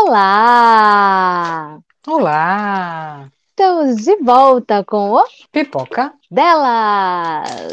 Olá! Olá! Estamos de volta com o Pipoca? Delas!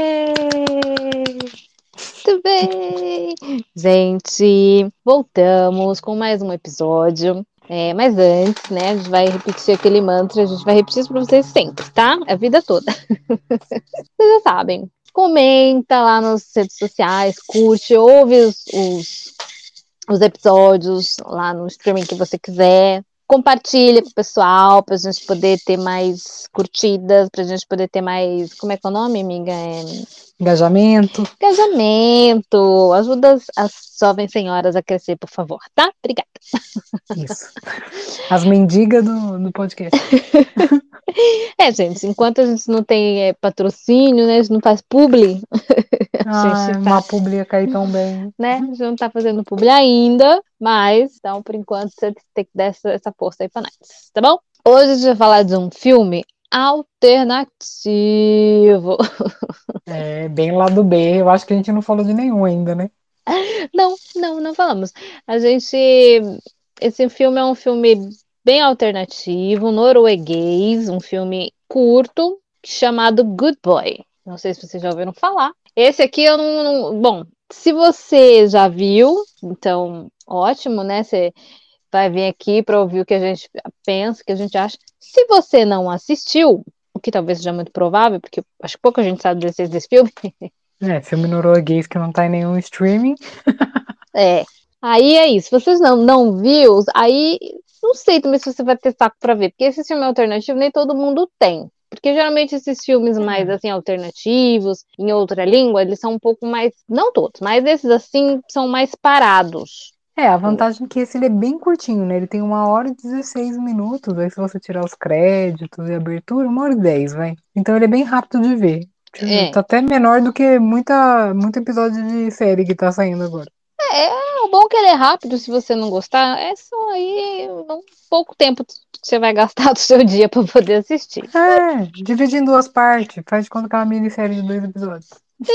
Ê! Tudo bem? Gente, voltamos com mais um episódio. Mas antes, né, a gente vai repetir aquele mantra, a gente vai repetir isso pra vocês sempre, tá? A vida toda. Vocês já sabem. Comenta lá nas redes sociais, curte, ouve os episódios lá no streaming que você quiser. Compartilha com o pessoal pra gente poder ter mais curtidas, pra gente poder ter mais. Como é que é o nome, amiga? Engajamento. Engajamento. Ajuda as jovens senhoras a crescer, por favor, tá? Obrigada. Isso. As mendigas do podcast. Gente, enquanto a gente não tem patrocínio, né? A gente não faz publi, a gente Ai, tá, uma publi ia cair tão bem. né? A gente não tá fazendo publi ainda, mas então, por enquanto, você tem que dar essa força aí pra nós, tá bom? Hoje a gente vai falar de um filme alternativo. É, bem lá do B. Eu acho que a gente não falou de nenhum ainda, né? Não falamos. A gente. Esse filme é um filme bem alternativo, norueguês, um filme curto, chamado Good Boy. Não sei se vocês já ouviram falar. Esse aqui eu Bom, se você já viu, então ótimo, né? Você vai vir aqui para ouvir o que a gente pensa, o que a gente acha. Se você não assistiu, o que talvez seja muito provável, porque acho que pouca gente sabe desse filme. É, filme norueguês que não tá em nenhum streaming. É. Aí é isso. Se vocês não viu, aí não sei também se você vai ter saco pra ver, porque esse filme alternativo nem todo mundo tem. Porque geralmente esses filmes mais É, assim alternativos, em outra língua, eles são um pouco mais, não todos, mas esses assim são mais parados. a vantagem é que esse ele é bem curtinho, né? Ele tem 1 hora e 16 minutos. Aí se você tirar os créditos e a abertura, 1 hora e 10, vai. Então ele é bem rápido de ver. É. Tá até menor do que muito episódio de série que tá saindo agora. O bom é que ele é rápido, se você não gostar, é só aí um pouco tempo que você vai gastar do seu dia para poder assistir. É, divide em 2 partes. Faz de conta que é uma minissérie de 2 episódios.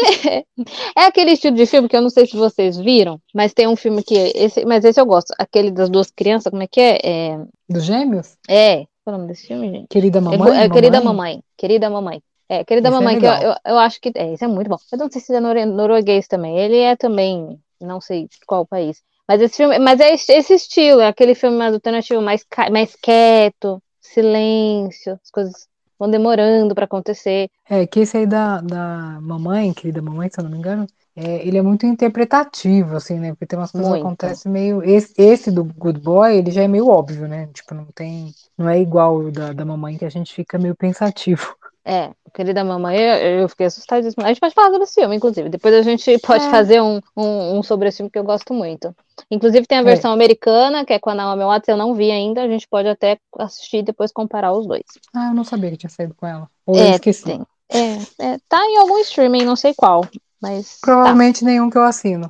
É aquele estilo de filme que eu não sei se vocês viram, mas tem um filme mas esse eu gosto, aquele das duas crianças, como é que é? Dos gêmeos? Qual é o nome desse filme, gente? Querida mamãe? Querida Mamãe? Mamãe, Querida Mamãe. Querida Esse é Mamãe, que eu, legal. eu, eu acho que, esse é muito bom. Eu não sei se ele é norueguês também, ele é também, não sei de qual país, mas esse filme, mas é esse estilo, é aquele filme mais alternativo, mais quieto, silêncio, as coisas vão demorando para acontecer. É, que esse aí da mamãe, querida mamãe, se eu não me engano, ele é muito interpretativo, assim, né? Porque tem umas coisas que Muito. acontecem meio. Esse do Good Boy, ele já é meio óbvio, né? Tipo, não tem. Não é igual o da mamãe que a gente fica meio pensativo. Querida mamãe, eu fiquei assustadíssima. A gente pode falar sobre esse filme, inclusive. Depois a gente pode É, fazer um sobre esse filme que eu gosto muito. Inclusive tem a é. versão americana, que é com a Naomi Watts, eu não vi ainda. A gente pode até assistir e depois comparar os dois. Ah, eu não sabia que tinha saído com ela. Ou eu esqueci. Tem. Tá em algum streaming, não sei qual, mas tá. Provavelmente nenhum que eu assino.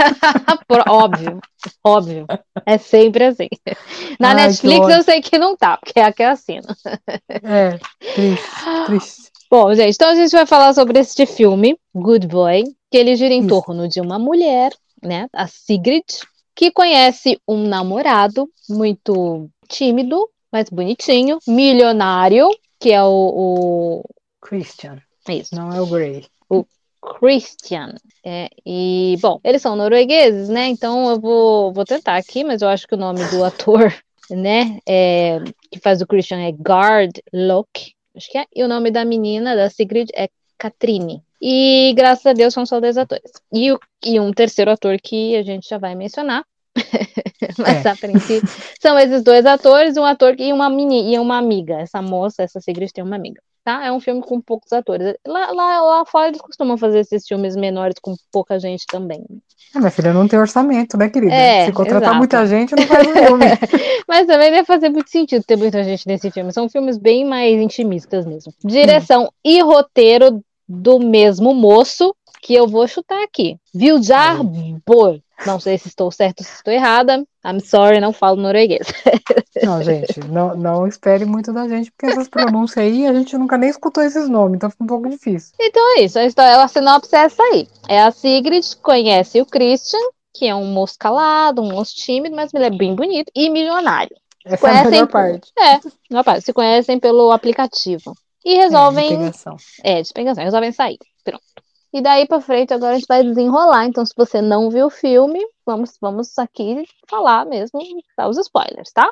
Óbvio, óbvio. É sempre assim. Na Ai, que Netflix eu ódio. sei que não tá, porque é a que eu assino. É, triste, triste. Bom, gente, então a gente vai falar sobre este filme, Good Boy, que ele gira em Isso. torno de uma mulher, né, a Sigrid, que conhece um namorado muito tímido, mas bonitinho, milionário, que é Christian, isso, não é o Grey. o Christian. Bom, eles são noruegueses, né? Então eu vou tentar aqui, mas eu acho que o nome do ator, né, que faz o Christian é Gard Loke, acho que é, e o nome da menina, da Sigrid, é Katrine. E graças a Deus são só dois atores. E um terceiro ator que a gente já vai mencionar, mas É. a princípio são esses dois atores, um ator e uma amiga. Essa moça, essa Sigrid tem uma amiga. Tá? É um filme com poucos atores. Lá fora eles costumam fazer esses filmes menores com pouca gente também. Minha filha não tem orçamento, né, querida? Se contratar Exato. muita gente, não faz o filme. Mas também deve fazer muito sentido ter muita gente nesse filme. São filmes bem mais intimistas mesmo. Sim. Direção e roteiro do mesmo moço, que eu vou chutar aqui. Viljar Aí. Bor. Não sei se estou certo ou se estou errada. I'm sorry, não falo norueguês. Não, gente, não espere muito da gente, porque essas pronúncias aí a gente nunca nem escutou esses nomes, então fica um pouco difícil. Então é isso, a sinopse é essa aí. A Sigrid conhece o Christian, que é um moço calado, um moço tímido, mas ele é bem bonito e milionário. Essa é a melhor parte. Se conhecem pelo aplicativo. E De resolvem, pegação. de pegação, resolvem sair. Pronto. E daí pra frente, agora a gente vai desenrolar. Então, se você não viu o filme, vamos aqui falar mesmo, dar os spoilers, tá?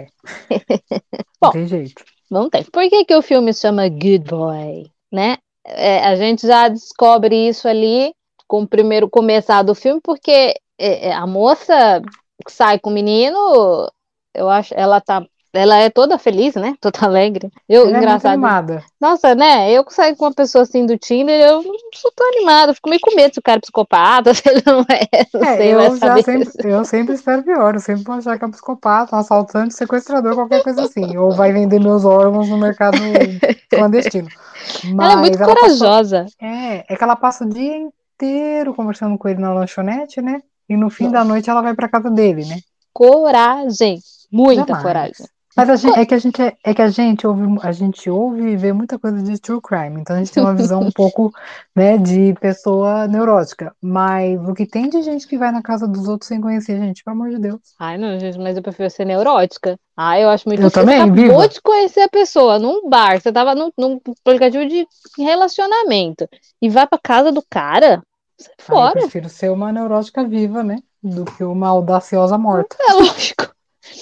Não Bom, tem jeito. não tem. Por que o filme se chama Good Boy, né? A gente já descobre isso ali com o primeiro começar do filme, porque a moça que sai com o menino, eu acho, ela é toda feliz, né? Toda alegre. Ela é muito Engraçado. animada. Nossa, né? Eu que saio com uma pessoa assim do Tinder, eu não sou tão animada, eu fico meio com medo se o cara é psicopata, se ele não é, não sei, vai saber. Eu sempre espero pior, eu sempre vou achar que é um psicopata, um assaltante, sequestrador, qualquer coisa assim. Ou vai vender meus órgãos no mercado clandestino. Ela é muito Mas ela passou. corajosa. É que ela passa o dia inteiro conversando com ele na lanchonete, né? E no fim da Nossa, noite ela vai pra casa dele, né? coragem, muita coragem. Jamais. Mas é que a gente ouve e vê muita coisa de true crime, então a gente tem uma visão um pouco, né, de pessoa neurótica. Mas o que tem de gente que vai na casa dos outros sem conhecer, gente, pelo amor de Deus. Ai, não, gente, mas eu prefiro ser neurótica. Eu acho muito Eu feio. Você também, acabou viva. de conhecer a pessoa num bar, você tava num aplicativo de relacionamento e vai pra casa do cara, sai Aí eu fora. prefiro ser uma neurótica viva, né, do que uma audaciosa morta. É lógico.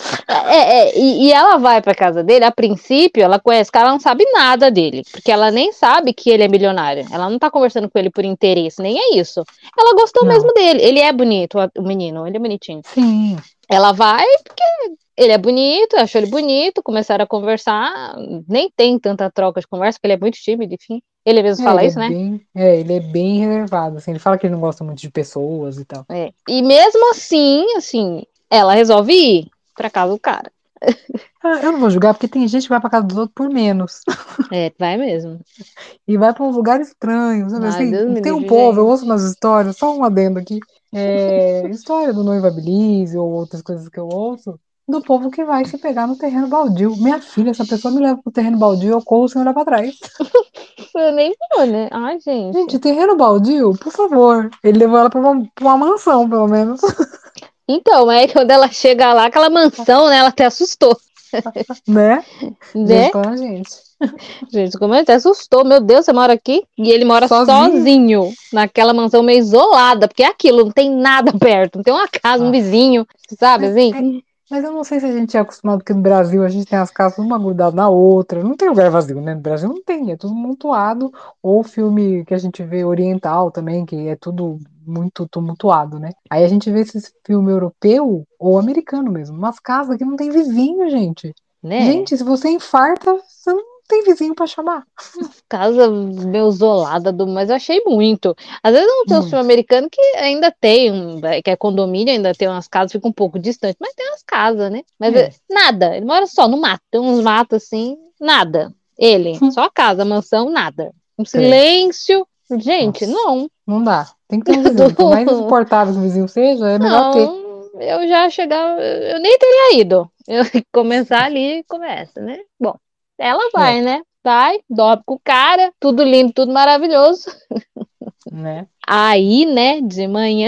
E ela vai pra casa dele, a princípio, ela conhece o cara, ela não sabe nada dele, porque ela nem sabe que ele é milionário. Ela não tá conversando com ele por interesse, nem é isso. Ela gostou Não. mesmo dele. Ele é bonito, o menino, ele é bonitinho. Sim. Ela vai porque ele é bonito, achou ele bonito, começaram a conversar, nem tem tanta troca de conversa, porque ele é muito tímido, enfim. Ele mesmo É, fala ele é isso, né? bem, é, ele é bem reservado, assim. Ele fala que ele não gosta muito de pessoas e tal. E mesmo assim, ela resolve ir pra casa do cara. Eu não vou julgar, porque tem gente que vai pra casa dos outros por menos. Vai mesmo. E vai pra um lugar estranho, sabe Ai, assim? Deus me Tem um livre, povo, eu ouço gente. umas histórias, só um adendo aqui. História do Noiva Belize ou outras coisas que eu ouço, do povo que vai se pegar no terreno baldio. Minha filha, essa pessoa me leva pro terreno baldio, eu corro sem olhar pra trás. Eu nem vou, né? Ai, Gente, gente. terreno baldio, por favor. Ele levou ela pra uma mansão, pelo menos. Então, quando ela chega lá, aquela mansão, né? Ela até assustou, Né? Gente, né? para gente. Gente, como ele até assustou. Meu Deus, você mora aqui? E ele mora Sozinho. sozinho, naquela mansão meio isolada, porque é aquilo, não tem nada perto, não tem uma casa, um Nossa. vizinho, sabe Mas, assim? mas eu não sei se a gente é acostumado, porque no Brasil a gente tem as casas uma grudada na outra. Não tem lugar vazio, né? No Brasil não tem, é tudo montuado. Ou filme que a gente vê oriental também, que é tudo muito tumultuado, né? Aí a gente vê esses filme europeu ou americano mesmo. Umas casas que não tem vizinho, gente. Né? Gente, se você infarta, você não tem vizinho pra chamar. Casa meio isolada, mas eu achei muito. Às vezes não tem um filme Muito. americano que ainda tem, que é condomínio, ainda tem umas casas, fica um pouco distante, mas tem umas casas, né? Mas É. nada, ele mora só no mato, tem uns matos assim, nada. Ele, só a casa, a mansão, nada. Um Credo. silêncio. Gente, Nossa. não. Não dá. Tem que ter um vizinho. Por mais insuportável que o vizinho seja, é melhor ter. Não, eu já chegava, eu nem teria ido. Eu começar ali e começa, né? Bom, ela É, vai, né? Vai, dorme com o cara, tudo lindo, tudo maravilhoso. né? Aí, né, de manhã.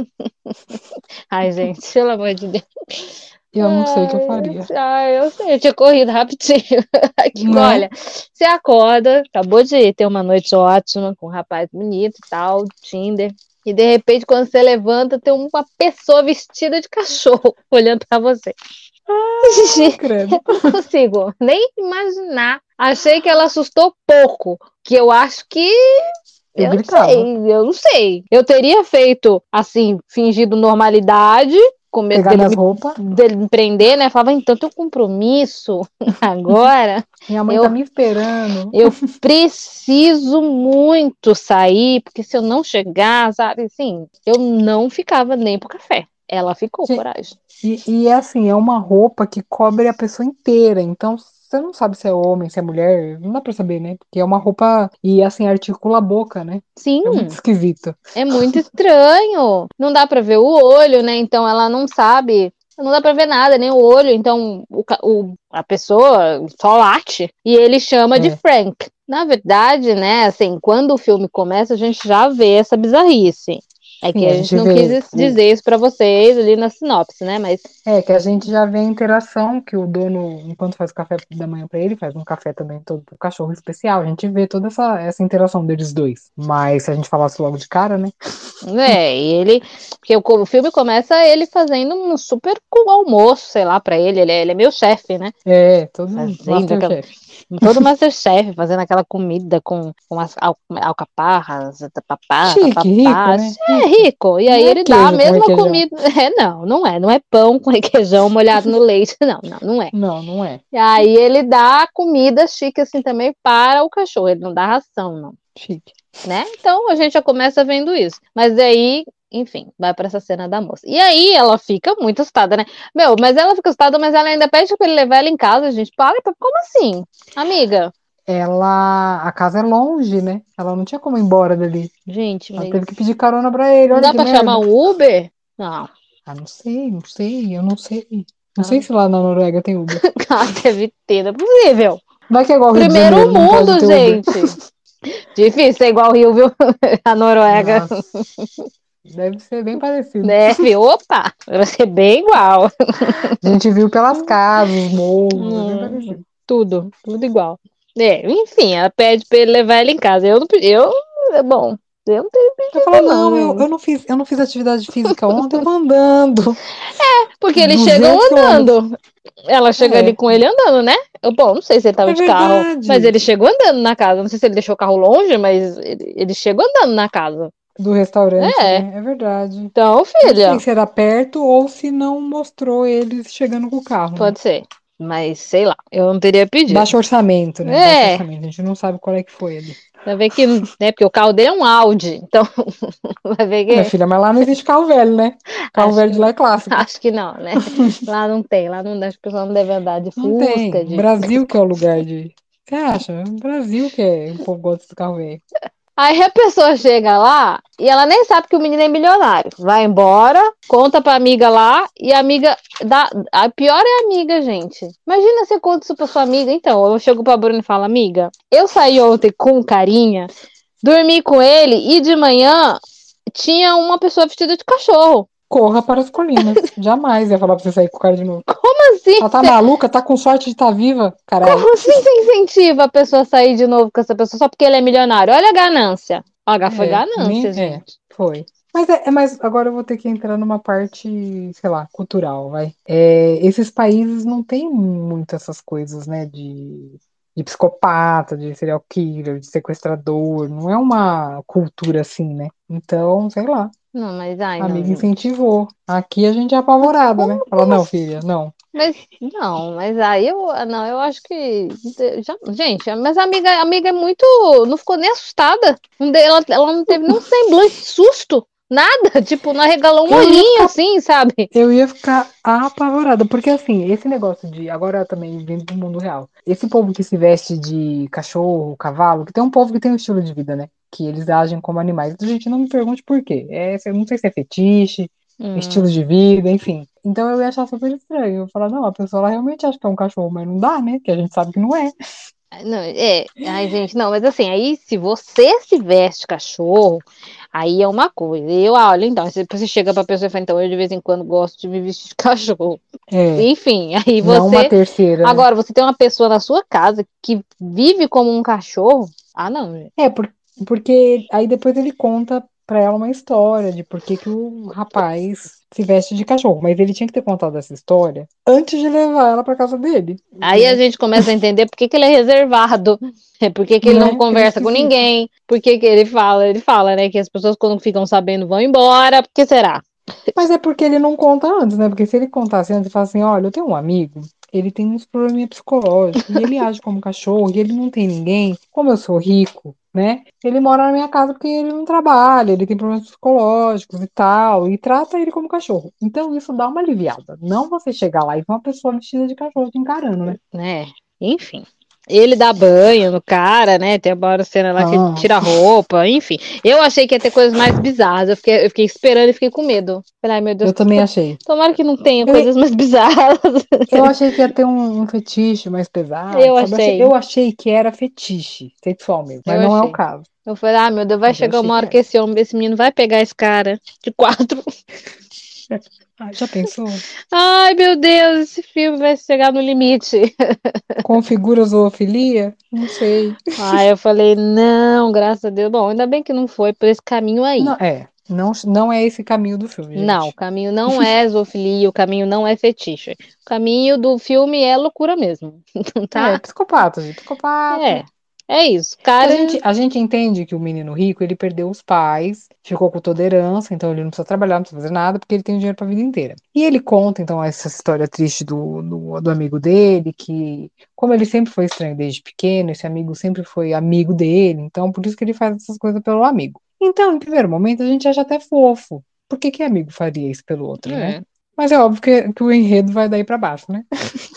Ai, gente, pelo amor de Deus. Eu não sei o que eu faria. Eu sei, eu tinha corrido rapidinho. Aqui, Né? olha, você acorda, acabou de ter uma noite ótima com um rapaz bonito e tal, Tinder. E de repente, quando você levanta, tem uma pessoa vestida de cachorro olhando pra você. Ai, credo. Não consigo nem imaginar. Achei que ela assustou pouco, que eu acho que Eu eu não gritava. sei, eu não sei. Eu teria feito, assim, fingido normalidade, com medo Pegar minhas roupas. dele me prender, né? Falava, então, tem um compromisso agora. Minha mãe tá Eu, me esperando. eu preciso muito sair, porque se eu não chegar, sabe, assim, eu não ficava nem pro café. Ela ficou, Gente, coragem. e é assim, é uma roupa que cobre a pessoa inteira. Então, você não sabe se é homem, se é mulher. Não dá pra saber, né? Porque é uma roupa. E assim, articula a boca, né? É muito Sim, esquisito. é muito estranho. Não dá pra ver o olho, né? Então ela não sabe. Não dá pra ver nada, nem o olho. Então a pessoa só late e ele chama de É. Frank. Na verdade, né? Assim, quando o filme começa, a gente já vê essa bizarrice. É que Sim, a a gente gente não vê quis dizer isso pra vocês ali na sinopse, né? Mas, que a gente já vê a interação que o dono, enquanto faz o café da manhã para ele, faz um café também todo pro cachorro especial. A gente vê toda essa interação deles dois. Mas se a gente falasse logo de cara, né? e ele. Porque o filme começa ele fazendo um super almoço, sei lá, pra ele. Ele é meu chefe, né? É, todo um Fazendo aquela. Masterchef. Todo Masterchef, fazendo aquela comida com as alcaparras, papá, Chique, rico, papapá. né? É Rico. rico. E aí Não é ele dá a queijo com mesma requeijão. comida. É, não, não é. Não é pão com requeijão molhado no leite. Não, não, não é. Não, não é. E aí ele dá comida chique assim também para o cachorro. Ele não dá ração, não, Chique. né? Então a gente já começa vendo isso. Mas aí, enfim, vai para essa cena da moça. E aí ela fica muito assustada, né? Meu, mas ela fica assustada, mas ela ainda pede para ele levar ela em casa, gente. Para, como assim? Amiga, A casa é longe, né? Ela não tinha como ir embora dali. gente, Ela mas teve que pedir carona pra ele, não olha dá que para chamar merda. um Uber? Não. Ah, não sei, não sei, eu não sei. Não sei Ah, se lá na Noruega tem Uber. deve ter, não é possível. Vai que é igual ao Rio de Primeiro Janeiro, não pode mundo, ter Uber. gente. Difícil ser igual o Rio, viu? A Noruega. Nossa, deve ser bem parecido. Deve, opa, vai ser bem igual. A gente viu pelas casas, os morros, é bem Hum, parecido. tudo igual. É, enfim, ela pede pra ele levar ela em casa. Eu não, bom, eu não tenho Eu pedido, falo, não, não, eu gente. não fiz atividade física ontem, eu tô andando Porque eles chegam 200 km. andando. Ela chega ali É, com ele andando, né? Bom, não sei se ele tava é de carro, mas verdade. ele chegou andando na casa. Não sei se ele deixou o carro longe, mas ele chegou andando na casa. Do restaurante, É, né? É verdade. então, Não sei filha, se era perto ou se não mostrou eles chegando com o carro, né? pode ser. Mas sei lá, eu não teria pedido. Baixo orçamento, né? Baixo É, orçamento. A gente não sabe qual é que foi ali. vai ver que, né? Porque o carro dele é um Audi, então vai ver Ah, minha que filha, mas lá não existe carro velho, né? Carro acho velho de que lá é clássico. acho que não, né? Lá não tem, lá não, acho que o pessoal não deve andar de Não tem. Fusca, O de. Brasil que é o lugar de. Você acha? O Brasil que é. O povo gosta de carro velho. Aí a pessoa chega lá e ela nem sabe que o menino é milionário. Vai embora, conta pra amiga lá e a amiga dá. A pior é a amiga, gente. Imagina você conta isso pra sua amiga. Então, eu chego pra Bruna e falo, amiga, eu saí ontem com o carinha, dormi com ele e de manhã tinha uma pessoa vestida de cachorro. Corra para as colinas. Jamais ia falar pra você sair com o cara de novo. Como assim? Ela tá maluca? Tá com sorte de estar viva? Caralho. Como assim você incentiva a pessoa a sair de novo com essa pessoa só porque ele é milionário? Olha a ganância. Olha, foi Nem. ganância, É, gente. foi. Mas agora eu vou ter que entrar numa parte, sei lá, cultural, vai. Esses países não têm muito essas coisas, né, de psicopata, de serial killer, de sequestrador. Não é uma cultura assim, né? Então, sei lá. Não, mas ai, A amiga não. incentivou. Aqui a gente é Mas apavorada, né? como, Fala, como não, assim? filha, não. Mas não, mas aí eu não, eu acho que gente, mas a amiga é muito, não ficou nem assustada. Ela não teve nem um semblante de susto, nada, tipo, não arregalou um Eu ia olhinho ficar assim, sabe? Eu ia ficar apavorada, porque assim, esse negócio de. Agora também vindo do mundo real. Esse povo que se veste de cachorro, cavalo, que tem um povo que tem um estilo de vida, né? Que eles agem como animais. Gente, não me pergunte por quê. Eu não sei se é fetiche, estilo Hum, de vida, enfim. Então eu ia achar super estranho. Eu ia falar, não, a pessoa ela realmente acha que é um cachorro, mas não dá, né? Que a gente sabe que não é. não, ai gente, não, mas assim, aí se você se veste cachorro, aí é uma coisa. Olha, então, se você chega pra pessoa e fala, então, eu de vez em quando gosto de me vestir de cachorro. É, Enfim, aí não uma você. terceira, né? Agora, você tem uma pessoa na sua casa que vive como um cachorro. Ah, não, gente. É, porque aí depois ele conta pra ela uma história de por que que o rapaz se veste de cachorro. Mas ele tinha que ter contado essa história antes de levar ela pra casa dele, Aí a entendeu? gente começa a entender por que que ele é reservado, por que que ele não Né? Ele é conversa com esquisito. ninguém, por que que ele fala, né, que as pessoas quando ficam sabendo vão embora, por que será? Mas é porque ele não conta antes, né? Porque se ele contasse antes e falasse assim, olha, eu tenho um amigo, ele tem uns probleminha psicológicos, e ele age como cachorro, e ele não tem ninguém, como eu sou rico, né? Ele mora na minha casa porque ele não trabalha, ele tem problemas psicológicos e tal, e trata ele como cachorro. Então isso dá uma aliviada. Não você chegar lá e ver uma pessoa vestida de cachorro te encarando, né? Né? Enfim. Ele dá banho no cara, né? Tem uma hora cena lá que ele Ah, tira a roupa, enfim. Eu achei que ia ter coisas mais bizarras. Eu fiquei esperando e fiquei com medo. Falei, ai meu Deus, eu também achei. tomara que não tenha Eu, coisas mais bizarras. eu achei que ia ter um fetiche mais pesado, Eu sabe? achei, Eu achei que era fetiche sexual mesmo, eu mas não é o achei. caso. Eu falei, ah, meu Deus, vai Mas eu chegar achei uma que hora que era. esse menino vai pegar esse cara de quatro. Ah, já pensou? Ai, meu Deus, esse filme vai chegar no limite. Configura zoofilia? Não sei. Ai, eu falei, não, graças a Deus. Bom, ainda bem que não foi por esse caminho Não, aí. não é esse caminho do filme, Não, o gente. caminho não é zoofilia, o caminho não é fetiche. O caminho do filme é loucura mesmo. É, Tá? psicopata, gente, psicopata. É, é isso. Que Cara, a gente entende que o menino rico, ele perdeu os pais, ficou com toda a herança, então ele não precisa trabalhar, não precisa fazer nada, porque ele tem dinheiro pra vida inteira. E ele conta, então, essa história triste do amigo dele, que, como ele sempre foi estranho desde pequeno, esse amigo sempre foi amigo dele, então por isso que ele faz essas coisas pelo amigo. Então, em primeiro momento, a gente acha até fofo. Por que que amigo faria isso pelo outro, né? é, Mas é óbvio que o enredo vai daí pra baixo, né?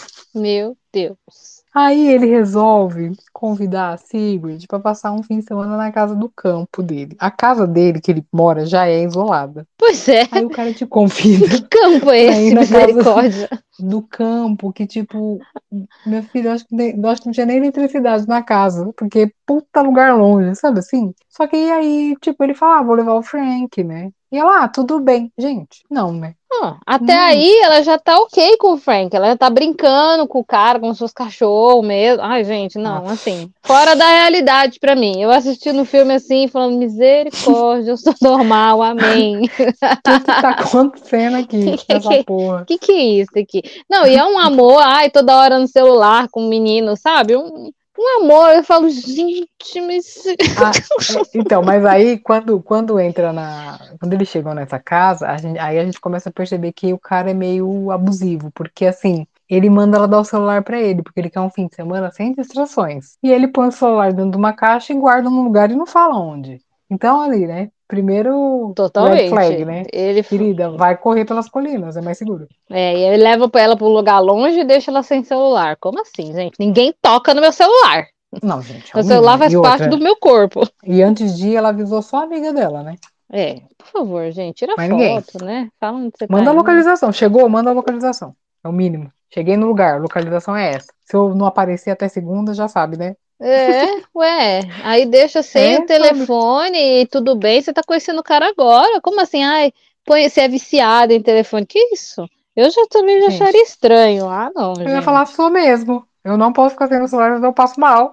meu Deus. Aí ele resolve convidar a Sigrid para passar um fim de semana na casa do campo dele. A casa dele, que ele mora, já é isolada. Pois é, Aí o cara te que convida campo é para ir esse, na casa misericórdia? do campo, que tipo, meu filho, eu acho que não tinha nem eletricidade na casa, porque puta lugar longe, sabe assim? Só que aí, tipo, ele fala, ah, vou levar o Frank, né? E ela, ah, tudo bem. Gente, não, né? Ó, até Não, aí ela já tá ok com o Frank, ela já tá brincando com o cara, com os seus cachorros mesmo. Ai, gente, ah, não, assim, fora da realidade pra mim. Eu assisti no filme assim, falando, misericórdia, eu sou normal, amém. que tá acontecendo aqui nessa porra? Que é isso aqui? Não, e é um amor, ai, toda hora no celular com o menino, sabe? Um amor, eu falo, gente, mas. Ah, então, mas aí quando entra quando eles chegam nessa casa, aí a gente começa a perceber que o cara é meio abusivo, porque assim, ele manda ela dar o celular pra ele, porque ele quer um fim de semana sem distrações. E ele põe o celular dentro de uma caixa e guarda num lugar e não fala onde. Então ali, né? Primeiro red flag, Totalmente. né? Ele, Querida, vai correr pelas colinas, é mais seguro. e ele leva ela para um lugar longe e deixa ela sem celular. Como assim, gente? Ninguém toca no meu celular. Não, gente, é Meu o mínimo, celular né? faz E parte do outra. meu corpo. E antes de ir, ela avisou só a amiga dela, né? É, por favor, gente, tira Mas ninguém. foto, né? Fala onde você tá Manda a indo. localização. Chegou, manda a localização. É o mínimo. Cheguei no lugar, localização é essa. Se eu não aparecer até segunda, já sabe, né? É, ué, aí deixa sem o É, sabe? telefone e tudo bem, você tá conhecendo o cara agora. Como assim? Ai, você é viciado em telefone. Que isso? Eu já também já acharia Gente, estranho. Ah, não, eu ia falar, gente. sou mesmo. Eu não posso ficar sem o celular, senão eu passo mal.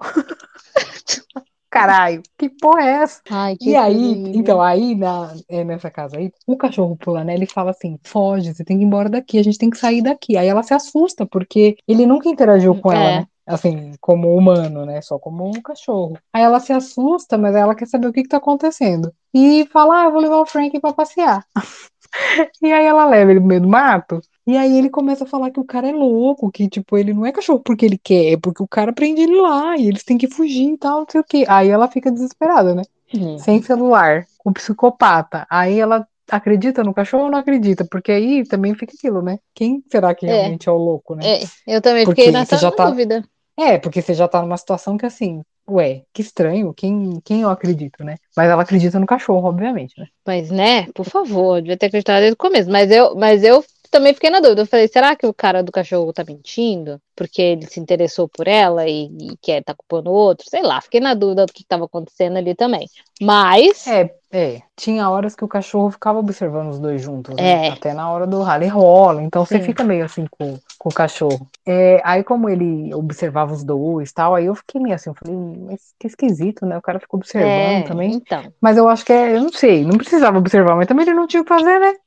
Caralho, que porra é essa? Ai, E que coisa aí, horrível. então, aí nessa casa aí, o cachorro pula, né? Ele fala assim: foge, você tem que ir embora daqui, a gente tem que sair daqui. Aí ela se assusta, porque ele nunca interagiu com ela, É, né? Assim, como humano, né? Só como um cachorro. Aí ela se assusta, mas ela quer saber o que que tá acontecendo. E fala: ah, eu vou levar o Frank pra passear. E aí ela leva ele pro meio do mato. E aí ele começa a falar que o cara é louco, que, tipo, ele não é cachorro porque ele quer, é porque o cara prende ele lá e eles têm que fugir e tal, não sei o quê. Aí ela fica desesperada, né? Sem celular, com psicopata. Aí ela acredita no cachorro ou não acredita? Porque aí também fica aquilo, né? Quem será que é, realmente é o louco, né? eu também fiquei Porque você nessa já tá. dúvida. Porque você já tá numa situação que assim, ué, que estranho, quem eu acredito, né? Mas ela acredita no cachorro, obviamente, né? Mas, né, por favor, devia ter acreditado desde o começo. Mas eu também fiquei na dúvida. Eu falei, será que o cara do cachorro tá mentindo? Porque ele se interessou por ela e quer tá culpando o outro? Sei lá, fiquei na dúvida do que estava acontecendo ali também. Mas, Tinha horas que o cachorro ficava observando os dois juntos, né? é, Até na hora do rally rola, então você sim, fica meio assim com o cachorro. Aí como ele observava os dois e tal, aí eu fiquei meio assim, eu falei, mas que esquisito, né? O cara ficou observando também. então. Mas eu acho que eu não sei, não precisava observar, mas também ele não tinha o que fazer, né?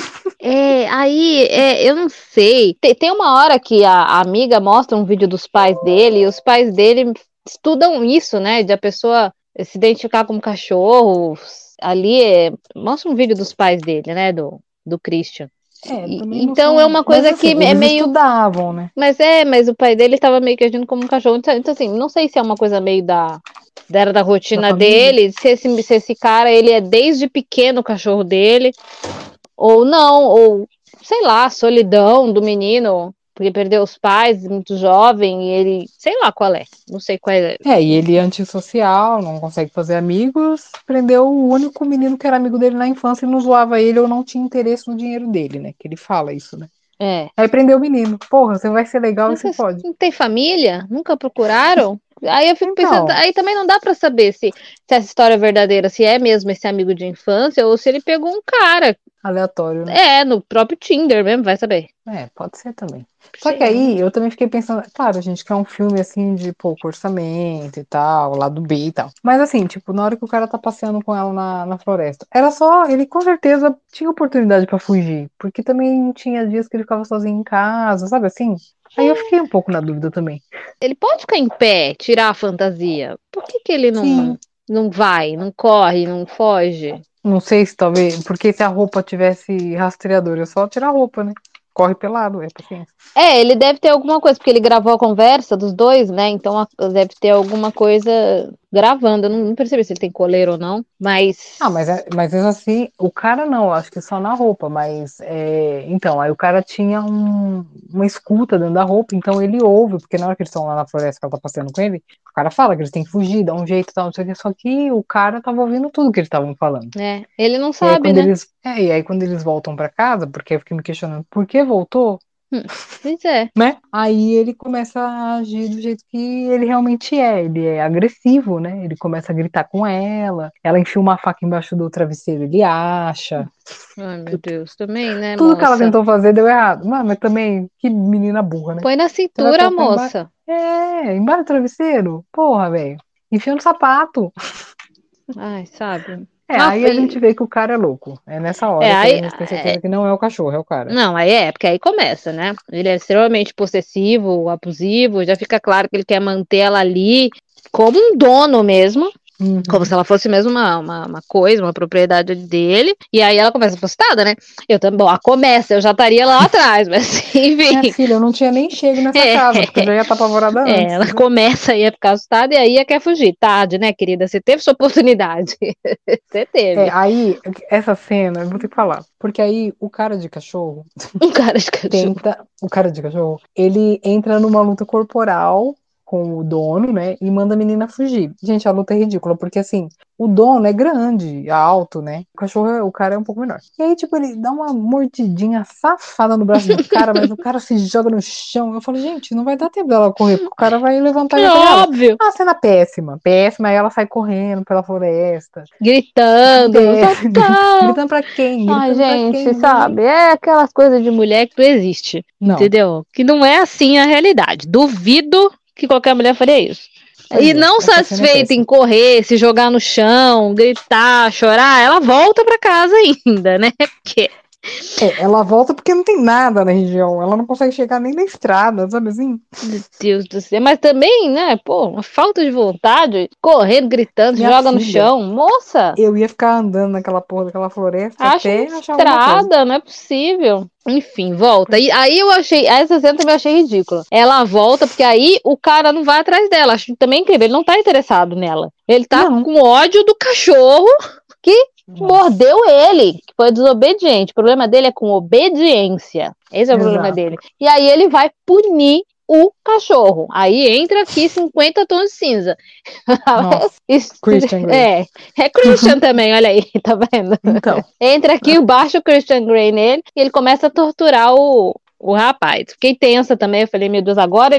Aí, eu não sei. Tem uma hora que a amiga mostra um vídeo dos pais dele, e os pais dele estudam isso, né? De a pessoa se identificar como cachorro. Ali, mostra um vídeo dos pais dele, né? Do Christian. Também não Então é são. uma Mas coisa que assim, é eles meio. estudavam, né? Mas o pai dele estava meio que agindo como um cachorro. Então, assim, não sei se é uma coisa meio da Da rotina família. dele, se esse cara, ele é desde pequeno o cachorro dele, ou não, ou sei lá, solidão do menino. porque perdeu os pais muito jovem, e ele, sei lá qual é, não sei qual é. E ele é antissocial, não consegue fazer amigos, prendeu o único menino que era amigo dele na infância e não zoava ele ou não tinha interesse no dinheiro dele, né? Que ele fala isso, né? É. Aí prendeu o menino. Porra, você vai ser legal e você Vocês pode. não tem família? Nunca procuraram? Aí eu fico pensando, Então, aí também não dá pra saber se essa história é verdadeira, se é mesmo esse amigo de infância ou se ele pegou um cara. aleatório, né? É, no próprio Tinder mesmo, vai saber. Pode ser também. Só que Sei lá. aí eu também fiquei pensando, claro, gente, que é um filme assim de pouco orçamento e tal, lado B e tal. Mas assim, tipo, na hora que o cara tá passeando com ela na floresta, era só, ele com certeza tinha oportunidade pra fugir, porque também tinha dias que ele ficava sozinho em casa, sabe assim? Aí eu fiquei um pouco na dúvida também. Ele pode ficar em pé, tirar a fantasia. Por que que ele Sim, não vai, não corre, não foge? não sei se talvez, porque se a roupa tivesse rastreador, é só tirar a roupa, né? Corre pelado, é paciência. É, ele deve ter alguma coisa, porque ele gravou a conversa dos dois, né? Então deve ter alguma coisa gravando. Eu não percebi se ele tem coleira ou não, Ah, mas. mas mesmo assim, o cara não, acho que só na roupa, mas então, aí o cara tinha uma escuta dentro da roupa, então ele ouve, porque na hora que eles estão lá na floresta que ela tá passeando com ele, o cara fala que eles têm que fugir, dá um jeito e tal, não sei o que, só que o cara tava ouvindo tudo que eles estavam falando. É, ele não E aí sabe, quando né? eles voltam pra casa, porque eu fiquei me questionando, por que voltou? Pois é. Né? Aí ele começa a agir do jeito que ele realmente é. Ele é agressivo, né? Ele começa a gritar com ela enfia uma faca embaixo do travesseiro, ele acha. Ai, meu Deus, também, né, Tudo que ela moça? tentou fazer deu errado. Mas também, que menina burra, né? Põe na Você vai cintura, colocar embaixo. moça. Embaixo do travesseiro? Porra, velho. Enfia no sapato. Ai, sabe? Mas Aí a gente vê que o cara é louco. É nessa é, hora que aí aí, a gente tem certeza que não é o cachorro, é o cara. não, aí é, porque aí começa, né? Ele é extremamente possessivo, abusivo, já fica claro que ele quer manter ela ali como um dono mesmo. Como se Uhum. ela fosse mesmo uma coisa, uma propriedade dele. E aí ela começa postada, né? Eu também, bom, a começa, eu já estaria lá atrás, mas Minha enfim. filha, eu não tinha nem chego nessa casa, porque eu já ia estar apavorada antes, Ela entendeu? começa aí a ficar assustada e aí quer fugir. Tarde, né, querida? Você teve sua oportunidade. Você teve. Aí, essa cena, eu vou ter que falar. Porque aí o cara de cachorro Um cara de cachorro. tenta. O cara de cachorro, ele entra numa luta corporal com o dono, né? E manda a menina fugir. Gente, a luta é ridícula, porque assim, o dono é grande, alto, né? O cachorro, o cara é um pouco menor. E aí, tipo, ele dá uma mordidinha safada no braço do cara, mas o cara se joga no chão. Eu falo, gente, não vai dar tempo dela correr, porque o cara vai levantar e É vai pegar ela. óbvio. Ah, cena péssima, péssima. Aí ela sai correndo pela floresta. Gritando, socorro. Gritando pra quem? Ai, Gritando pra quem? gente, Não vai nem. sabe? É aquelas coisas de mulher que não existe, Não, entendeu? Que não é assim a realidade. Duvido que qualquer mulher faria isso. pois E é, não essa cena é satisfeita em péssima. correr, se jogar no chão, gritar, chorar, ela volta pra casa ainda, né? Porque, Ela volta porque não tem nada na região. Ela não consegue chegar nem na estrada, sabe assim? meu Deus do céu. Mas também, né? Pô, uma falta de vontade, correndo, gritando, se Minha joga no filha, chão. Moça, eu ia ficar andando naquela porra daquela floresta acha uma até achar alguma coisa. estrada, não é possível. Enfim, volta. E aí eu achei, essa cena também eu achei ridícula. Ela volta, porque aí o cara não vai atrás dela. Acho também incrível, ele não tá interessado nela. Ele tá Não. com ódio do cachorro que Nossa, mordeu ele, que foi desobediente. O problema dele é com obediência. Esse é o problema exato. dele. E aí ele vai punir o cachorro. Aí entra aqui 50 tons de cinza. Nossa, Isso- Christian Grey. é Christian também, olha aí, tá vendo? Então, Entra aqui, baixa o Christian Grey nele e ele começa a torturar o rapaz. Fiquei tensa também, eu falei, meu Deus,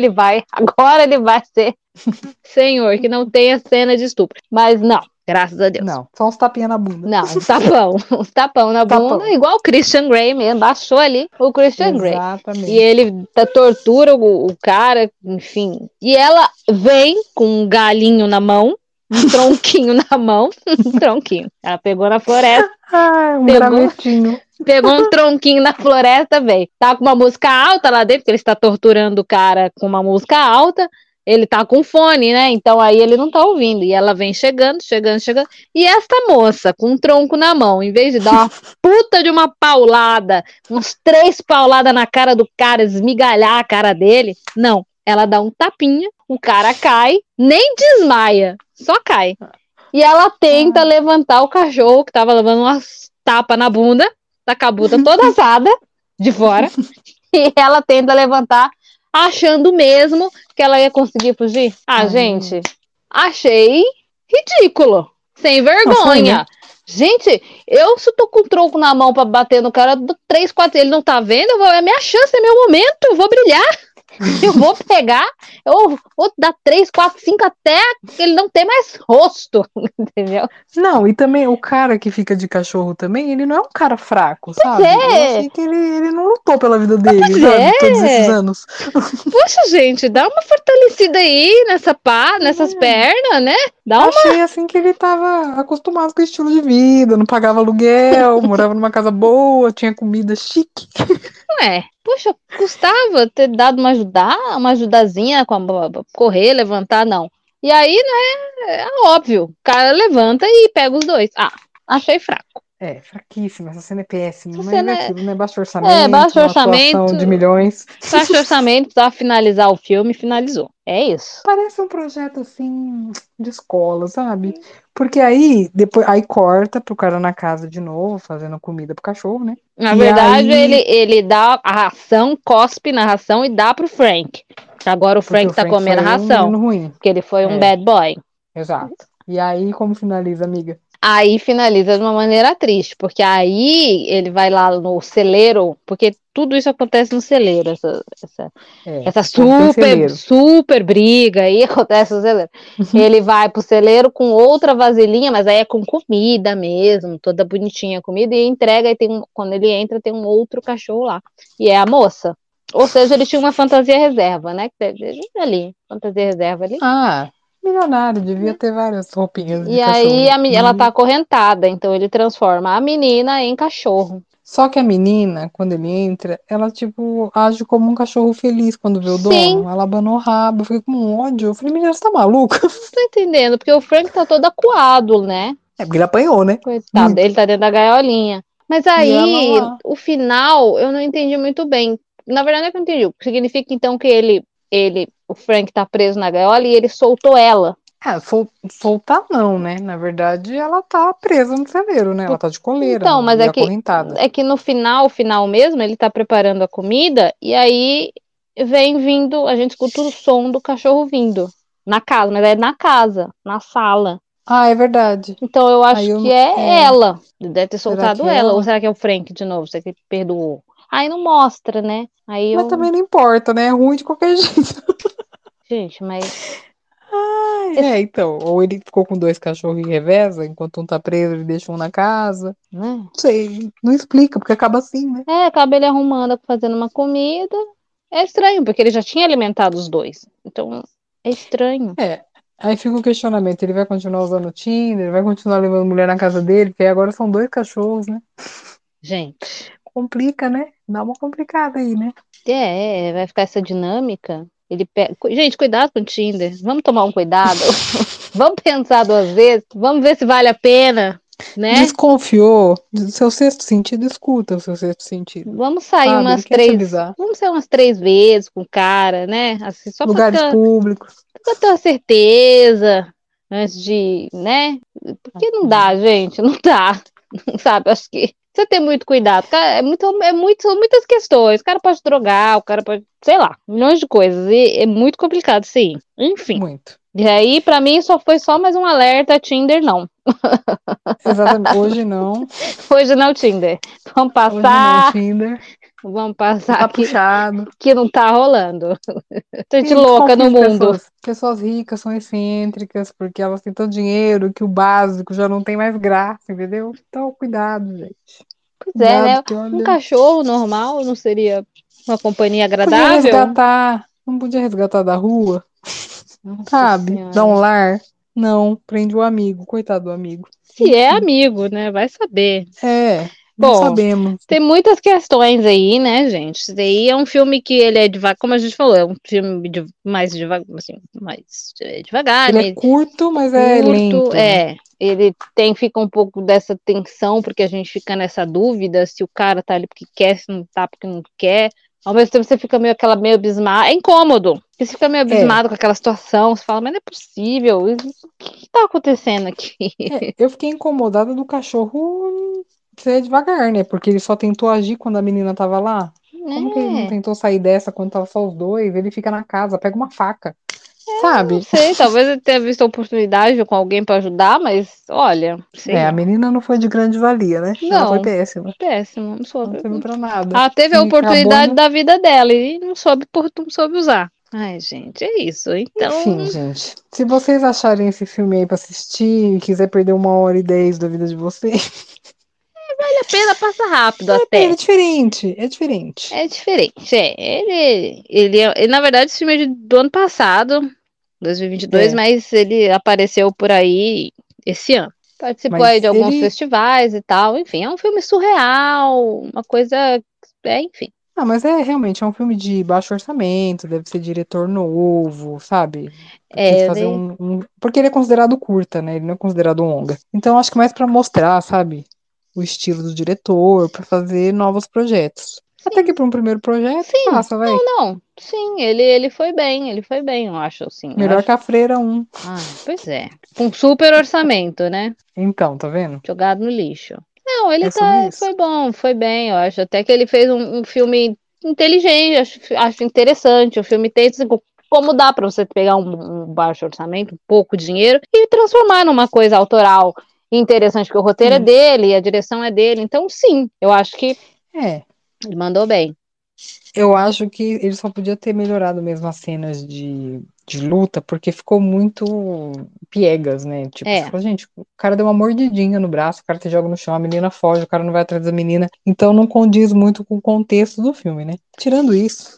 agora ele vai ser senhor, que não tenha cena de estupro. Mas não, graças a Deus. não, só uns tapinha na bunda. Não, uns tapão na bunda, Tapão. igual o Christian Grey mesmo, baixou ali o Christian Grey. E Exatamente. ele tortura o cara, enfim. E ela vem com um galinho na mão, um tronquinho na mão, um tronquinho. Ela pegou na floresta, Ai, um pegou, gravetinho. pegou um tronquinho na floresta, velho. Tá com uma música alta lá dentro, porque ele está torturando o cara com uma música alta. Ele tá com fone, né? Então aí ele não tá ouvindo. E ela vem chegando, chegando, chegando. E esta moça, com um tronco na mão, em vez de dar uma puta de uma paulada, uns 3 pauladas na cara do cara, esmigalhar a cara dele, não. Ela dá um tapinha, o cara cai, nem desmaia, só cai. E ela tenta Ah, levantar o cachorro, que tava levando umas tapas na bunda, tá com a bunda toda assada, de fora. E ela tenta levantar, achando mesmo que ela ia conseguir fugir. Ah, Ai, gente, achei ridículo. Sem não foi, né? vergonha. Gente, eu se tô com um tronco na mão pra bater no cara, do 3, 4, ele não tá vendo, é minha chance, é meu momento, eu vou brilhar. Eu vou pegar, eu vou dar 3, 4, 5 até ele não ter mais rosto, entendeu? Não, e também o cara que fica de cachorro também, ele não é um cara fraco, Pois sabe? Eu é, achei que ele não lutou pela vida dele, pois sabe? Todos esses é. anos. Poxa, gente, dá uma fortalecida aí nessa pá, nessas pernas, né? Dá uma. Achei assim que ele tava acostumado com o estilo de vida, não pagava aluguel, morava numa casa boa, tinha comida chique. Poxa, custava ter dado uma ajudazinha com correr, levantar, não. E aí, né, é óbvio, o cara levanta e pega os dois. Ah, achei fraco. É, fraquíssima, essa cena é péssima, Essa mas é cena aquilo, né? Baixo baixo orçamento, uma atuação orçamento, de milhões. precisava finalizar o filme, finalizou. É isso. Parece um projeto assim de escola, sabe? Porque aí depois aí corta pro cara na casa de novo, fazendo comida pro cachorro, né? Na E verdade, aí, ele dá a ração, cospe na ração e dá pro Frank. Agora o porque o Frank tá Frank comendo a foi um ração, menino ruim. porque ele foi um É, bad boy. exato. E aí como finaliza, amiga? Aí finaliza de uma maneira triste, porque aí ele vai lá no celeiro, porque tudo isso acontece no celeiro, É, essa o povo tem super, celeiro. super briga aí acontece no celeiro. Ele vai pro celeiro com outra vasilhinha, mas aí é com comida mesmo, toda bonitinha a comida, e entrega, e quando ele entra, tem um outro cachorro lá, e é a moça. Ou seja, ele tinha uma fantasia reserva, né? Ali, fantasia reserva ali. Ah, milionário, devia ter várias roupinhas de E aí cachorro. ela tá acorrentada, então ele transforma a menina em cachorro. Só que a menina, quando ele entra, ela, tipo, age como um cachorro feliz quando vê o Sim, dono. Ela abanou o rabo, eu fiquei com um ódio. Eu falei, menina, você tá maluca? tô entendendo, porque o Frank tá todo acuado, né? É porque ele apanhou, né? Coitado, Muito. ele tá dentro da gaiolinha. Mas E ela aí, lá. o final, eu não entendi muito bem. Na verdade, é que eu entendi. Significa então que o Frank tá preso na gaiola e ele soltou ela. Ah, soltar não, né? Na verdade, ela tá presa no celeiro, né? Ela tá de coleira Então, mas e acorrentada. é que no final mesmo, ele tá preparando a comida e aí vem vindo, a gente escuta o som do cachorro vindo na casa, mas é na casa, na sala. Ah, é verdade. Então eu Aí acho eu que não. é É, ela. Deve ter será soltado que é ela. Ou ela? será que é o Frank de novo? Será que ele perdoou? Aí não mostra, né? Aí Mas eu. também não importa, né? É ruim de qualquer jeito. Gente, mas. É, então. Ou ele ficou com dois cachorros e reveza, enquanto um tá preso, ele deixa um na casa. Né? Não sei, não explica, porque acaba assim, né? Acaba ele arrumando, fazendo uma comida. É estranho, porque ele já tinha alimentado os dois. Então, é estranho. É. Aí fica o questionamento, ele vai continuar usando o Tinder, vai continuar levando mulher na casa dele, porque agora são dois cachorros, né? Gente. Complica, né? Dá uma complicada aí, né? Vai ficar essa dinâmica. Ele pega. Gente, cuidado com o Tinder. Vamos tomar um cuidado. Vamos pensar duas vezes. Vamos ver se vale a pena, né? Desconfiou do seu sexto sentido, escuta o seu sexto sentido. Vamos sair Sabe? Ele umas quer te três. avisar. Vamos sair umas 3 vezes com o cara, né? Assim, só Lugares públicos. pra ter uma certeza antes de, né? Porque não dá, gente, não dá. Sabe? Acho que você tem muito cuidado. Cara, são muitas questões. O cara pode drogar, o cara pode, sei lá, milhões de coisas. E é muito complicado, sim. Enfim. Muito. E aí, pra mim, foi só mais um alerta Tinder, não. Exatamente. Hoje não. Hoje não, Tinder. Vamos Hoje não, passar. Tinder. Vamos Você passar tá aqui puxado. que não tá rolando. Gente E louca desconfio no de mundo. pessoas. Pessoas ricas são excêntricas, porque elas têm tanto dinheiro que o básico já não tem mais graça, entendeu? Então, cuidado, gente. Pois é, Cuidado, né? que Um olha. cachorro normal não seria uma companhia Podia agradável? resgatar. Não podia resgatar da rua, Nossa sabe? Dar um Senhora. lar. Não, prende o amigo. Coitado do amigo. Se é Enfim. amigo, né? Vai saber. É, não Bom, sabemos. tem muitas questões aí, né, gente? Isso daí é um filme que ele é devagar, como a gente falou, é um filme mais devagar, assim, mais devagar, Ele é meio curto, mas é curto, lento, né? ele fica um pouco dessa tensão, porque a gente fica nessa dúvida se o cara tá ali porque quer, se não tá porque não quer. Ao mesmo tempo você fica meio abismado, é incômodo, você fica meio É, abismado com aquela situação, você fala, mas não é possível, o que tá acontecendo aqui? eu fiquei incomodada do cachorro ser devagar, né? Porque ele só tentou agir quando a menina tava lá. Como que ele não É. tentou sair dessa quando tava só os dois? Ele fica na casa, pega uma faca, Não sabe? sei, talvez ele tenha visto a oportunidade com alguém pra ajudar, mas olha, sei É, a lá. menina não foi de grande valia, né? Ela foi Não, péssima. péssimo, não Não soube. serviu pra nada. Ela teve a E acabou oportunidade indo. da vida dela e não soube usar. Ai, gente, é isso. Então, Enfim, gente. Se vocês acharem esse filme aí pra assistir e quiser perder 1h10 da vida de vocês, vale a pena, passa rápido é até. diferente. É diferente. É diferente, é. Ele, na verdade, esse filme é do ano passado, 2022, É. mas ele apareceu por aí esse ano. Participou aí de Mas alguns ele. festivais e tal. Enfim, é um filme surreal, uma coisa. É, enfim. Ah, mas é realmente é um filme de baixo orçamento, deve ser diretor novo, sabe? Quis É, fazer Porque ele é considerado curta, né? Ele não é considerado longa. Então acho que mais pra mostrar, sabe? O estilo do diretor, pra fazer novos projetos. Até que sim, pra um primeiro projeto, sim. passa, vai. Não. Sim, ele foi bem, eu acho, assim. Eu Melhor que acho. a Freira um. Ai, pois é. Com super orçamento, né? Então, tá vendo? Jogado no lixo. Não, ele É sobre isso. foi bom, foi bem, eu acho. Até que ele fez um filme inteligente, acho interessante. O filme tem assim, como dá para você pegar um baixo orçamento, um pouco dinheiro, e transformar numa coisa autoral interessante, porque o roteiro é Sim. dele, a direção é dele. Então, sim, eu acho que É. ele mandou bem. Eu acho que ele só podia ter melhorado mesmo as cenas de luta, porque ficou muito piegas, né? Tipo, você É, fala, gente, o cara deu uma mordidinha no braço, o cara te joga no chão, a menina foge, o cara não vai atrás da menina. Então não condiz muito com o contexto do filme, né? Tirando isso,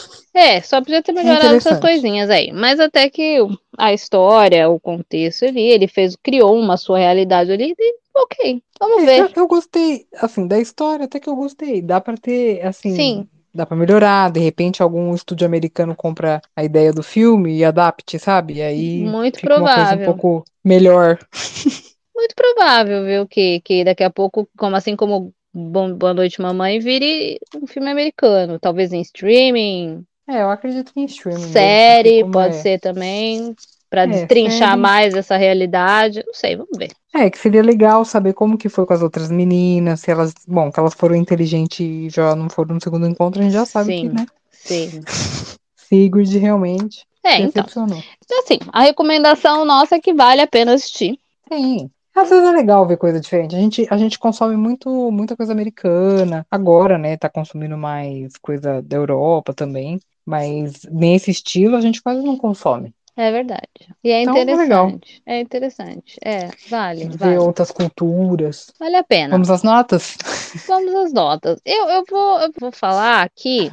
só podia ter é melhorado essas interessante. coisinhas aí. Mas até que a história, o contexto ali, ele criou uma sua realidade ali, e, ok, vamos É, ver. eu gostei, assim, da história, até que eu gostei. Dá pra ter, assim, Sim, dá pra melhorar. De repente, algum estúdio americano compra a ideia do filme e adapte, sabe? E aí muito fica uma coisa um provável. pouco melhor. Muito provável, viu, que daqui a pouco, como assim como Boa Noite Mamãe, vire um filme americano, talvez em streaming, É, eu acredito que em streaming mesmo, porque série, como pode é, ser também, para destrinchar série, mais essa realidade. Não sei, vamos ver. que seria legal saber como que foi com as outras meninas, se elas, bom, que elas foram inteligentes e já não foram no segundo encontro, a gente já sabe que, Sim, né, sim. Sigurd realmente Então. decepcionou. Então, assim, a recomendação nossa é que vale a pena assistir. Sim. Às vezes é legal ver coisa diferente. A gente consome muita coisa americana. Agora, né, tá consumindo mais coisa da Europa também. Mas nesse estilo a gente quase não consome. É verdade. E é Então é legal interessante. É interessante. Vale, ver vale. outras culturas. Vale a pena. Vamos às notas? Vamos às notas. Eu vou falar aqui.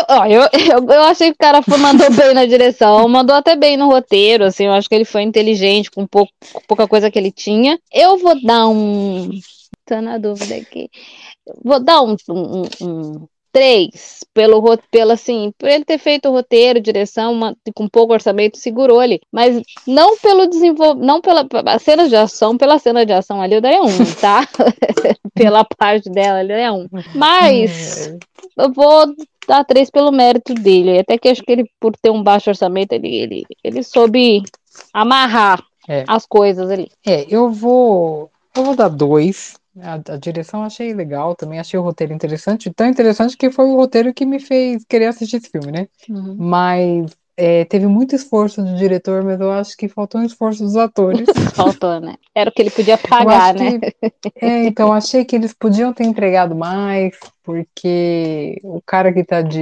Eu achei que o cara mandou bem na direção, mandou até bem no roteiro, assim, eu acho que ele foi inteligente com pouca coisa que ele tinha. Eu vou dar um. Tô na dúvida aqui. Vou dar um 3 pelo assim, por ele ter feito o roteiro, direção, com pouco orçamento, segurou ali. Mas não pelo desenvolvimento, não pela a cena de ação, pela cena de ação ali eu daria um, tá? Pela parte dela ali eu daria um. Mas É, eu vou dar 3 pelo mérito dele. Até que acho que ele, por ter um baixo orçamento, ele soube amarrar é, as coisas ali. eu vou dar 2. A direção eu achei legal, também achei o roteiro interessante, tão interessante que foi o roteiro que me fez querer assistir esse filme, né? Uhum. Mas teve muito esforço do diretor, mas eu acho que faltou um esforço dos atores. Faltou, né? Era o que ele podia Eu pagar, acho né? que, então, achei que eles podiam ter entregado mais, porque o cara que tá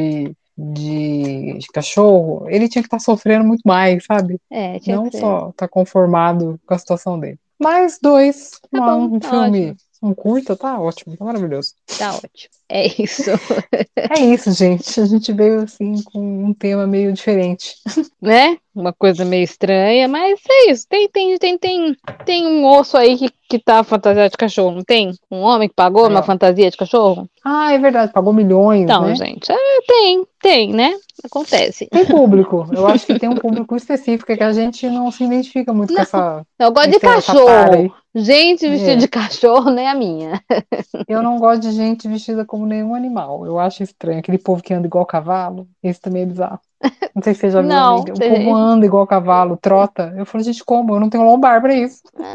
de cachorro, ele tinha que estar sofrendo muito mais, sabe? Tinha que Não ser. só tá conformado com a situação dele. Mas 2, Tá bom, um tá filme, ótimo. um curta, tá ótimo, tá maravilhoso. Tá ótimo. É isso, É isso, gente. A gente veio assim com um tema meio diferente. né? Uma coisa meio estranha, mas é isso. Tem um osso aí que tá fantasiado de cachorro, não tem? Um homem que pagou Aí, uma ó. fantasia de cachorro? Ah, é verdade, pagou milhões, Então, né? gente, tem, né? Acontece. Tem público. Eu acho que tem um público específico que a gente não se identifica muito com Não, essa, eu gosto de essa tara cachorro. aí. Gente vestida É. de cachorro, nem a minha. Eu não gosto de gente vestida como nenhum animal. Eu acho estranho. Aquele povo que anda igual cavalo, esse também é bizarro. Não sei se você já viu, Não, amiga. O povo anda igual cavalo, trota. Eu falo, gente, como? Eu não tenho lombar pra isso.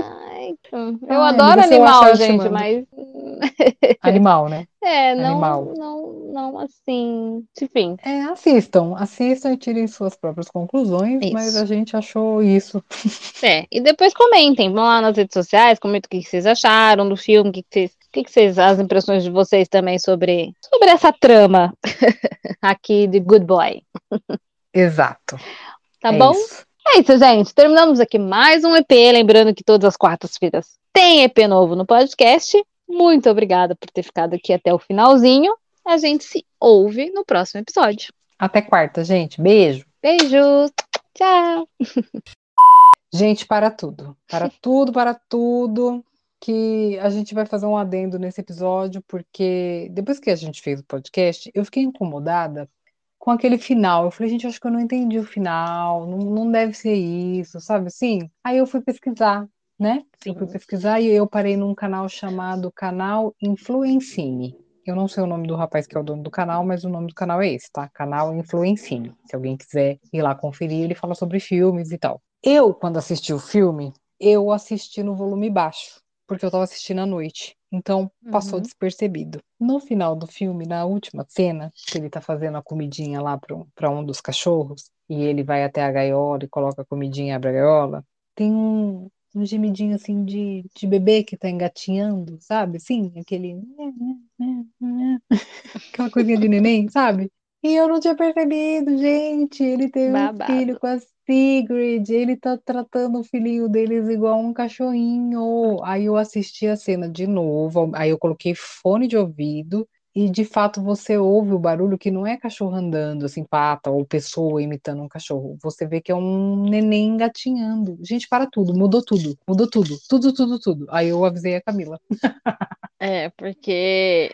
Eu Ai, adoro amiga, se eu achar, animal, eu te gente, mando. mas Animal, né? não, Animal. não assim. Enfim, Assistam e tirem suas próprias conclusões, mas isso. a gente achou isso. E depois comentem, vão lá nas redes sociais, comentem o que vocês acharam do filme, as impressões de vocês também sobre essa trama aqui de Good Boy, Exato. tá É bom? isso. É isso, gente. Terminamos aqui mais um EP. Lembrando que todas as quartas-feiras tem EP novo no podcast. Muito obrigada por ter ficado aqui até o finalzinho. A gente se ouve no próximo episódio. Até quarta, gente. Beijo. Beijos. Tchau. Gente, para tudo. Para tudo, para tudo. Que a gente vai fazer um adendo nesse episódio, porque depois que a gente fez o podcast, eu fiquei incomodada com aquele final. Eu falei, gente, acho que eu não entendi o final, não deve ser isso, sabe assim? Aí eu fui pesquisar, né? Eu fui Sim. pesquisar e eu parei num canal chamado Canal Influencine. Eu não sei o nome do rapaz que é o dono do canal, mas o nome do canal é esse, tá? Canal Influencine. Se alguém quiser ir lá conferir, ele fala sobre filmes e tal. Eu, quando assisti o filme, eu assisti no volume baixo, porque eu tava assistindo à noite. Então, passou Uhum. despercebido. No final do filme, na última cena, que ele tá fazendo a comidinha lá para um dos cachorros, e ele vai até a gaiola e coloca a comidinha e abre a gaiola, tem um gemidinho assim de bebê que tá engatinhando, sabe? Sim, aquele. Aquela coisinha de neném, sabe? E eu não tinha percebido, gente. Ele tem um filho Babado. com a Sigrid. Ele tá tratando o filhinho deles igual um cachorrinho. Aí eu assisti a cena de novo. Aí eu coloquei fone de ouvido. E de fato você ouve o barulho que não é cachorro andando, assim, pata, ou pessoa imitando um cachorro. Você vê que é um neném engatinhando. Gente, para tudo, mudou tudo, mudou tudo, tudo, tudo, tudo. Aí eu avisei a Camila. Porque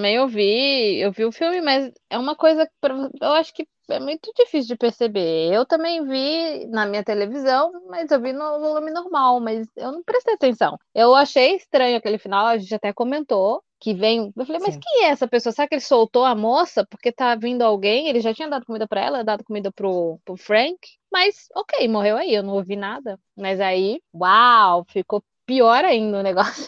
eu vi o filme, mas é uma coisa que eu acho que é muito difícil de perceber. Eu também vi na minha televisão, mas eu vi no volume normal, mas eu não prestei atenção. Eu achei estranho aquele final, a gente até comentou que vem. Eu falei, mas Sim. quem é essa pessoa? Será que ele soltou a moça porque tá vindo alguém? Ele já tinha dado comida pra ela, dado comida pro Frank, mas ok, morreu aí, eu não ouvi nada. Mas aí, uau, ficou pior ainda o negócio.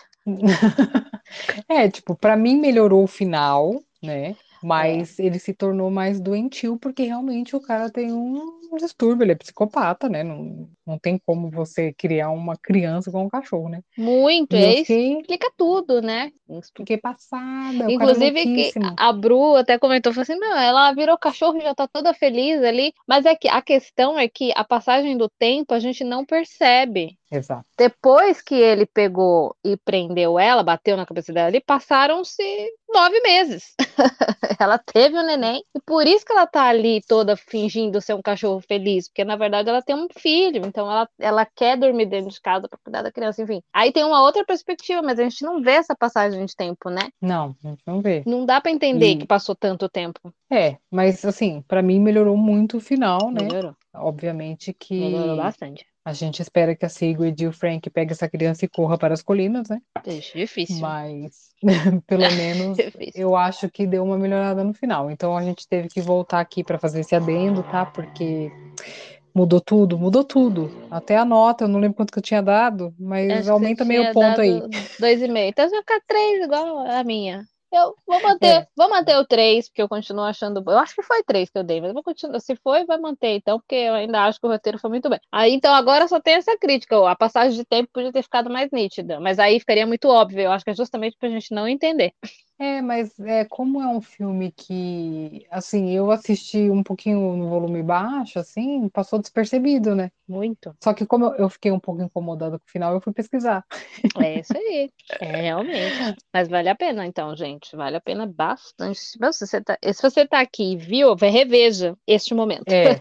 É, tipo, pra mim melhorou o final, né? É. Mas ele se tornou mais doentio porque realmente o cara tem um distúrbio, ele é psicopata, né? Não tem como você criar uma criança com um cachorro, né? Muito, E eu explica tudo, né? fiquei passada, o cara é Inclusive que louquíssimo. a Bru até comentou, falou assim, meu, ela virou cachorro e já tá toda feliz ali, mas é que a questão é que a passagem do tempo a gente não percebe. Exato. Depois que ele pegou e prendeu ela, bateu na cabeça dela ali, passaram-se 9 meses. Ela teve o neném e por isso que ela tá ali toda fingindo ser um cachorro feliz, porque na verdade ela tem um filho, então ela quer dormir dentro de casa para cuidar da criança, enfim. Aí tem uma outra perspectiva, mas a gente não vê essa passagem de tempo, né? Não, a gente não vê. Não dá para entender que E passou tanto tempo. mas assim, pra mim melhorou muito o final, né? Melhorou, Obviamente melhorou que bastante. a gente espera que a Sigrid e o Frank peguem essa criança e corra para as colinas, né? Ixi, difícil, Mas pelo menos difícil. eu acho que deu uma melhorada no final. Então a gente teve que voltar aqui para fazer esse adendo, tá? Porque mudou tudo, mudou tudo. Até a nota, eu não lembro quanto que eu tinha dado, mas Acho que você aumenta meio tinha ponto aí. dado 2,5. Então vai ficar 3 igual a minha. Eu É, vou manter o 3 porque eu continuo achando. Eu acho que foi 3 que eu dei, mas eu vou continuar. Se foi, vai manter, então, porque eu ainda acho que o roteiro foi muito bem. Aí, então, agora só tem essa crítica. Ó, a passagem de tempo podia ter ficado mais nítida, mas aí ficaria muito óbvio. Eu acho que é justamente pra gente não entender. mas como é um filme que, assim, eu assisti um pouquinho no volume baixo, assim, passou despercebido, né? Muito. Só que como eu fiquei um pouco incomodada com o final, eu fui pesquisar. É isso aí. É realmente. Mas vale a pena, então, gente. Vale a pena bastante. Se você tá aqui e viu, reveja este momento. É,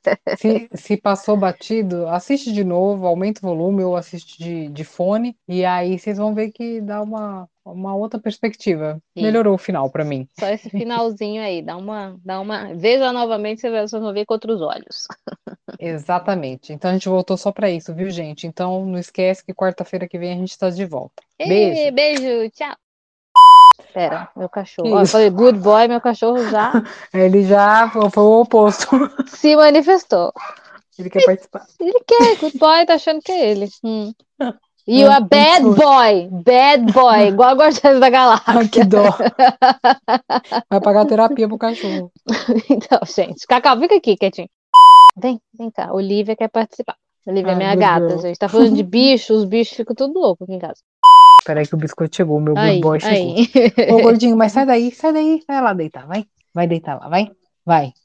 se passou batido, assiste de novo, aumenta o volume ou assiste de fone, e aí vocês vão ver que dá uma outra perspectiva. E Melhorou o final para mim. só esse finalzinho aí, veja novamente, vocês vão ver com outros olhos. Exatamente. Então a gente voltou só para isso, viu, gente? Então não esquece que quarta-feira que vem a gente está de volta. Beijo. Beijo, tchau. Pera, meu Que cachorro. Ó, eu isso? falei good boy, meu cachorro já Ele já foi o oposto. se manifestou. Ele quer participar. Ele quer, good boy, tá achando que é ele. You are Muito bad xoxo. boy, igual a Guardiões da Ai, que Galáxia. dó. Vai pagar terapia pro cachorro. Então, gente, Cacau, fica aqui quietinho. Vem cá, Olivia quer participar. Olivia é Ai, minha good gata, girl. gente. Tá falando de bicho, os bichos ficam tudo loucos aqui em casa. Peraí que o biscoito chegou, o meu good Aí, boy chegou. aí. Ô, gordinho, mas sai daí, vai lá deitar, vai. Vai deitar lá, vai. Vai.